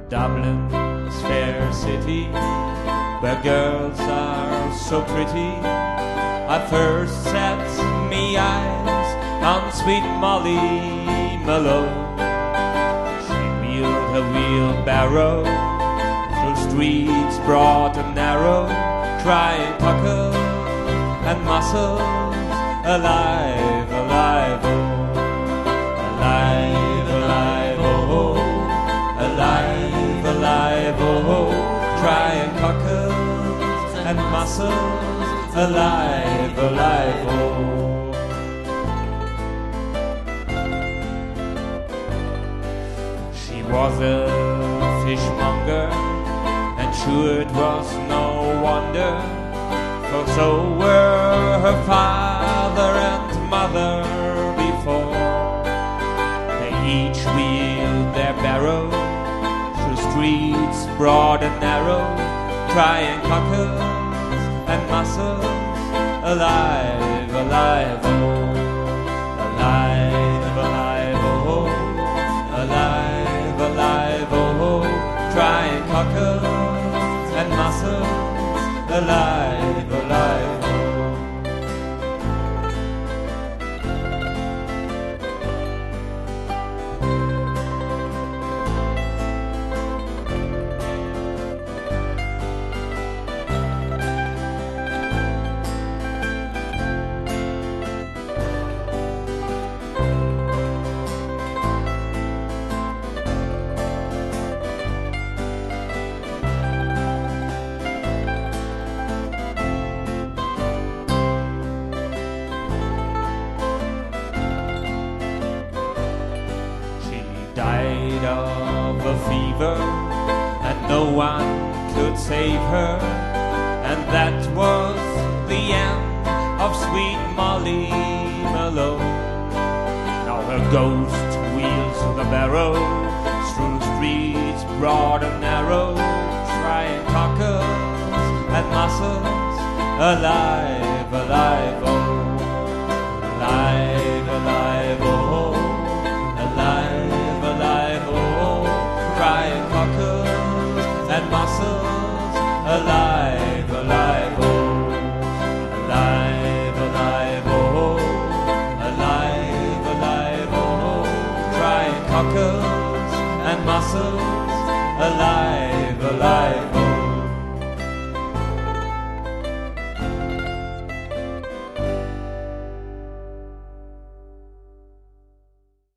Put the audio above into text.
Dublin's fair city, where girls are so pretty, I first set me eyes on sweet Molly Malone. She wheeled her wheelbarrow through streets broad and narrow, crying cockles and mussels, alive, alive, oh, alive, alive, oh, alive, alive, oh, crying cockles and mussels, alive, alive, oh. She was a fishmonger, and sure it was no wonder, for so were her father and mother before. They each wheeled their barrow through streets broad and narrow, crying cockles and mussels, alive, alive, oh, alive, alive, oh, alive, alive, oh, crying cockles and mussels, alive, alive, oh. Died of a fever, and no one could save her, and that was the end of sweet Molly Malone. Now her ghost wheels the barrow through streets broad and narrow, trying cockles and mussels, alive,